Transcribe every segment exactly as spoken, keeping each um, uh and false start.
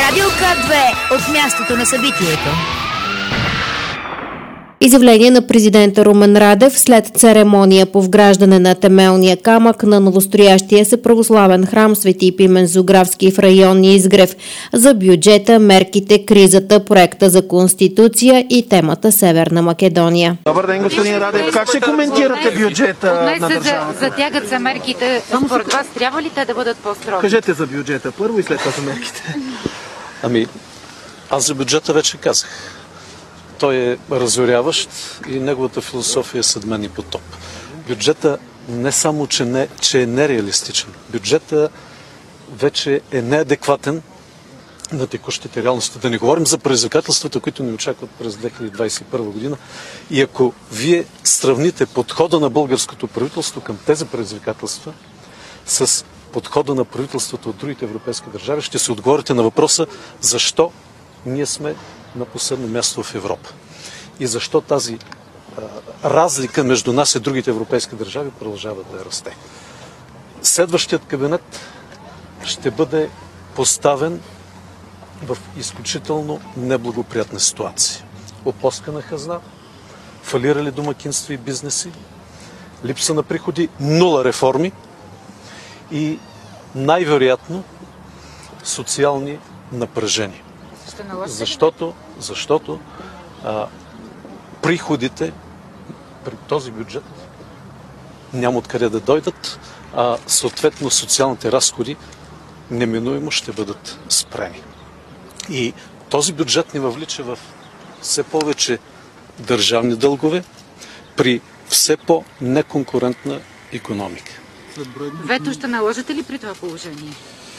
Радио К две от мястото на събитието. Изявление на президента Румен Радев след церемония по вграждане на темелния камък на новостроящия се православен храм Свети Пимен Зографски в район Изгрев за бюджета, мерките, кризата, проекта за Конституция и темата Северна Македония. Добър ден, господин Радев. Как ще коментирате бюджета на държавата? Затягат се мерките. Според вас трябва ли те да бъдат по-строги? Кажете за бюджета първо и след това за мерките. Ами, аз за бюджета вече казах. Той е разоряващ и неговата философия е съд мен и потоп. Бюджета не само, че, не, че е нереалистичен. Бюджета вече е неадекватен на текущите реалности. Да не говорим за предизвикателствата, които ни очакват през две хиляди двадесет и първа година. И ако вие сравните подхода на българското правителство към тези предизвикателства с подхода на правителството от другите европейски държави, ще се отговорите на въпроса защо ние сме на последно място в Европа. И защо тази а, разлика между нас и другите европейски държави продължава да расте. Следващият кабинет ще бъде поставен в изключително неблагоприятна ситуация. Опоскана хазна, фалирали домакинства и бизнеси, липса на приходи, нула реформи и най-вероятно социални напрежения. Защото, защото а, приходите при този бюджет няма откъде да дойдат, а съответно социалните разходи неминуемо ще бъдат спрени. И този бюджет ни въвлича в все повече държавни дългове при все по-неконкурентна икономика. Вето ще наложите ли при това положение?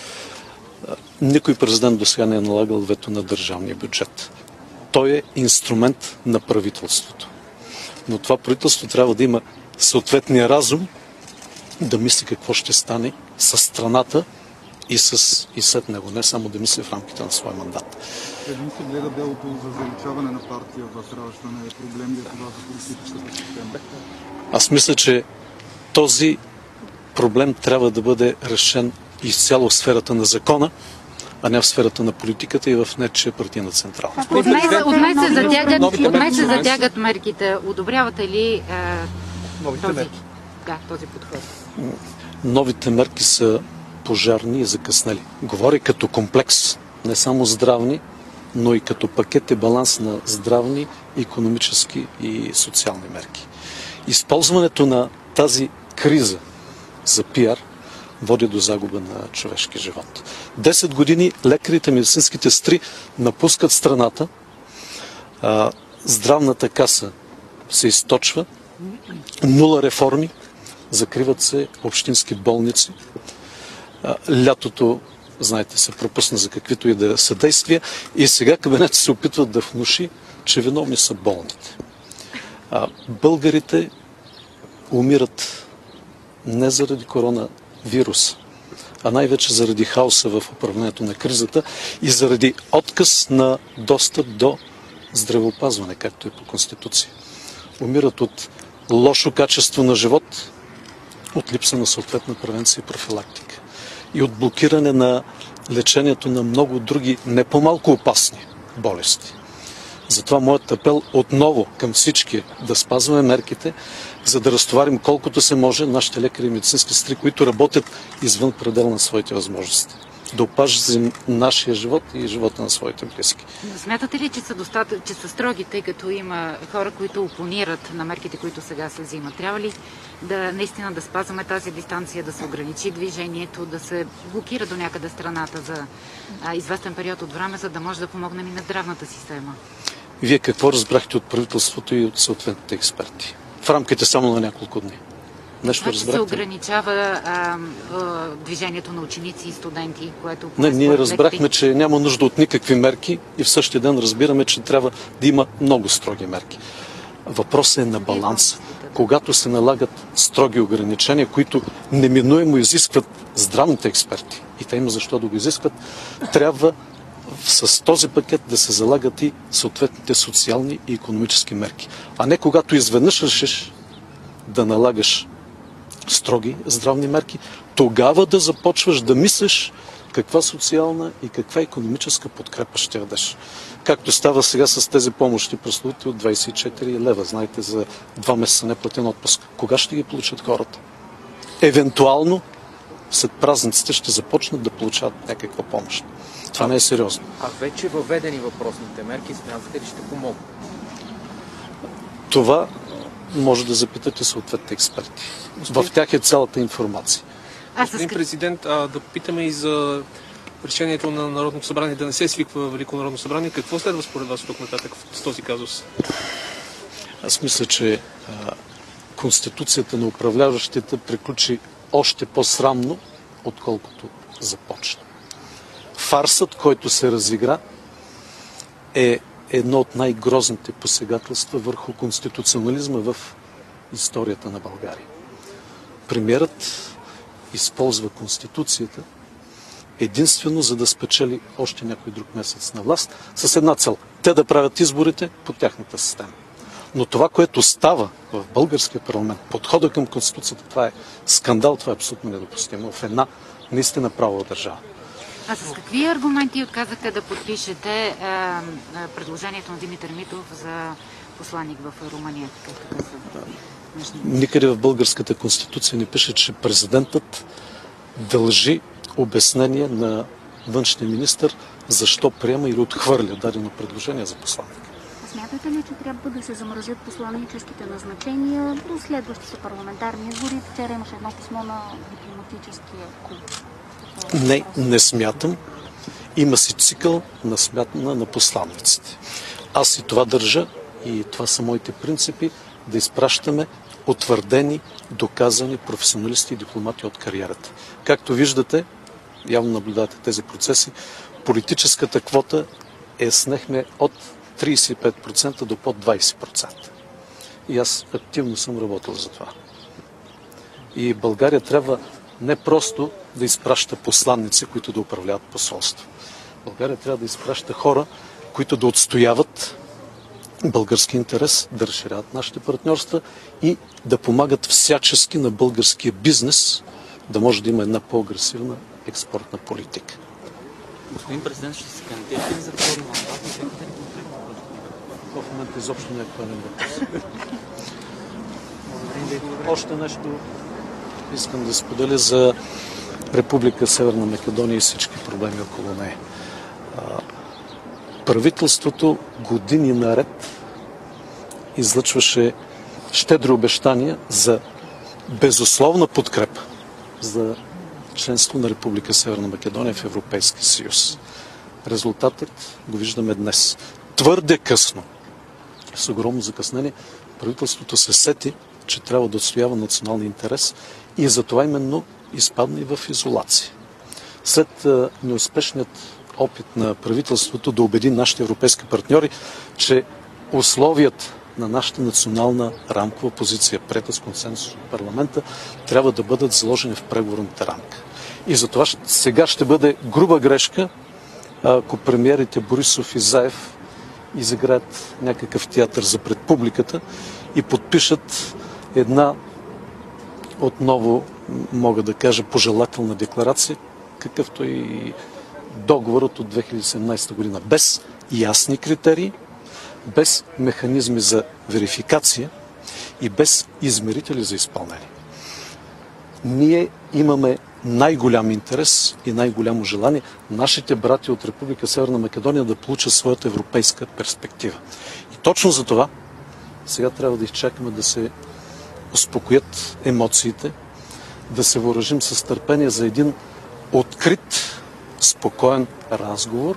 Никой президент до сега не е налагал вето на държавния бюджет. Той е инструмент на правителството. Но това правителство трябва да има съответния разум да мисли какво ще стане с страната и, с, и след него, не само да мисли в рамките на своя мандат. Един се гледа делото за заличаване на партия в Възраждане. Проблем ли е това за политическата система? Аз мисля, че този проблем трябва да бъде решен изцяло в сферата на закона, а не в сферата на политиката и в нечия партийна централа. От май се затягат, от май се затягат мерките. Одобрявате ли е, Новите този, мерки. да, този подход? Новите мерки са пожарни и закъснели. Говори като комплекс, не само здравни, но и като пакет и баланс на здравни, икономически и социални мерки. Използването на тази криза за пиар води до загуба на човешки живот. Десет години лекарите, медицинските сестри напускат страната, а, здравната каса се източва, нула реформи, закриват се общински болници. А, лятото, знаете, се пропусна за каквито и да са действия и сега кабинетът се опитват да внуши, че виновни са болните. А, българите умират не заради коронавирус, а най-вече заради хаоса в управлението на кризата и заради отказ на достъп до здравеопазване, както е по Конституция. Умират от лошо качество на живот, от липса на съответна превенция и профилактика и от блокиране на лечението на много други не по-малко опасни болести. Затова моят апел отново към всички да спазваме мерките, за да разтоварим колкото се може нашите лекари и медицински сестри, които работят извън предел на своите възможности. Да опазим нашия живот и живота на своите близки. Смятате ли, че са, достатъч, че са строги, тъй като има хора, които опонират на мерките, които сега се взимат? Трябва ли да наистина да спазваме тази дистанция, да се ограничи движението, да се блокира до някъде страната за а, известен период от време, за да може да помогнем и на здравната система? Вие какво разбрахте от правителството и от съответните експерти? В рамките само на няколко дни. Нещо това, че разбрахте? се ограничава а, а, движението на ученици и студенти, което... Не, ние разбрахме, че няма нужда от никакви мерки и в същия ден разбираме, че трябва да има много строги мерки. Въпросът е на баланс. Когато се налагат строги ограничения, които неминуемо изискват здравните експерти, и те има защо да го изискват, трябва с този пакет да се залагат и съответните социални и икономически мерки. А не когато изведнъж решиш да налагаш строги здравни мерки, тогава да започваш да мислиш, каква социална и каква икономическа подкрепа ще дадеш. Както става сега с тези помощи прословути от двадесет и четири лева, знаете, за два месеца неплатен отпуск. Кога ще ги получат хората? Евентуално след празниците ще започнат да получават някаква помощ. Това не е сериозно. А вече въведени въпросните мерки, смятате ли ще помогнат? Това може да запитате съответните експерти. В тях е цялата информация. Господин президент, а, да питаме и за решението на Народното събрание да не се свиква Велико народно събрание. Какво следва според вас тук нататък с този казус? Аз мисля, че а, Конституцията на управляващите приключи още по-срамно, отколкото започна. Фарсът, който се разигра, е едно от най-грозните посегателства върху конституционализма в историята на България. Премиерът използва Конституцията единствено за да спечели още някой друг месец на власт с една цел – те да правят изборите по тяхната система. Но това, което става в българския парламент, подхода към Конституцията, това е скандал, това е абсолютно недопустимо в една наистина правова държава. А с какви аргументи отказахте да подпишете е, е, предложението на Димитър Митов за посланик в Румъния? Никъде в българската конституция не пише, че президентът дължи обяснение на външния министър защо приема или отхвърля дадено предложение за посланик. Смятате ли, че трябва да се замразят посланическите назначения до следващите парламентарни избори? Вчера имаше едно писмо на дипломатическия клуб. Не, не смятам. Има си цикъл на смятане на посланиците. Аз и това държа и това са моите принципи да изпращаме утвърдени, доказани професионалисти и дипломати от кариерата. Както виждате, явно наблюдавате тези процеси, политическата квота е снехме от тридесет и пет процента до под двадесет процента. И аз активно съм работил за това. И България трябва не просто да изпраща посланници, които да управляват посолство. България трябва да изпраща хора, които да отстояват български интерес, да разширяват нашите партньорства и да помагат всячески на българския бизнес да може да има една по-агресивна експортна политика. Господин президент, ще се кандидатира ли за втори мандат? В момента изобщо не е актуален въпрос. Още нещо искам да споделя за Република Северна Македония и всички проблеми около нея. Правителството години наред излъчваше щедри обещания за безусловна подкрепа за членство на Република Северна Македония в Европейския съюз. Резултатът го виждаме днес. Твърде късно, с огромно закъснение, правителството се сети, че трябва да отстоява националния интерес и затова именно изпадна и в изолация. След неуспешният опит на правителството да убеди нашите европейски партньори, че условията на нашата национална рамкова позиция, приета с консенсус от парламента, трябва да бъдат заложени в преговорната рамка. И затова сега ще бъде груба грешка, ако премиерите Борисов и Заев изиграят някакъв театър за пред публиката и подпишат една, отново мога да кажа, пожелателна декларация, какъвто и договорът от две хиляди и седемнадесета година. Без ясни критерии, без механизми за верификация и без измерители за изпълнение. Ние имаме най-голям интерес и най-голямо желание нашите брати от Република Северна Македония да получат своята европейска перспектива. И точно за това сега трябва да изчакаме да се успокоят емоциите, да се въоръжим с търпение за един открит, спокоен разговор,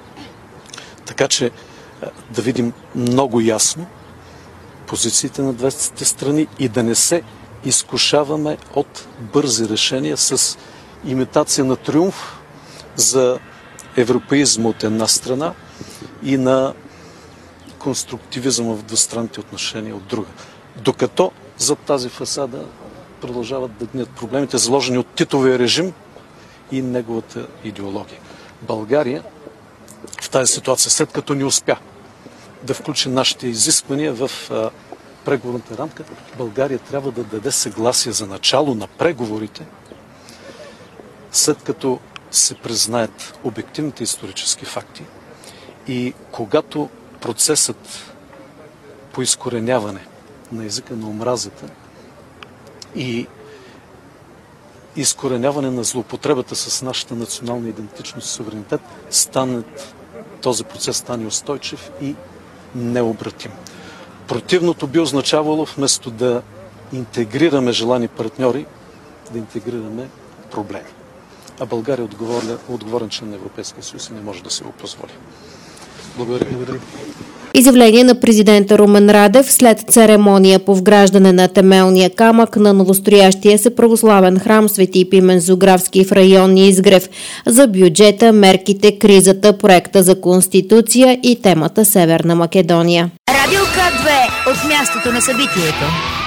така че да видим много ясно позициите на двете страни и да не се изкушаваме от бързи решения с имитация на триумф за европеизма от една страна и на конструктивизъм в двустранните отношения от друга. Докато зад тази фасада продължават да гният проблемите, заложени от Титовия режим и неговата идеология. България в тази ситуация, след като не успя да включи нашите изисквания в а, преговорната рамка, България трябва да даде съгласие за начало на преговорите, след като се признаят обективните исторически факти и когато процесът по изкореняване на езика на омразата и изкореняване на злоупотребата с нашата национална идентичност и суверенитет стане, този процес стане устойчив и необратим. Противното би означавало вместо да интегрираме желани партньори, да интегрираме проблеми. А България е отговорен член на Европейския съюз и не може да се го позволи. Благодаря. Благодаря. Изявление на президента Румен Радев след церемония по вграждане на темелния камък на новостроящия се православен храм Свети Пимен Зографски в район Изгрев за бюджета, мерките, кризата, проекта за Конституция и темата Северна Македония. Радио К две от мястото на събитието.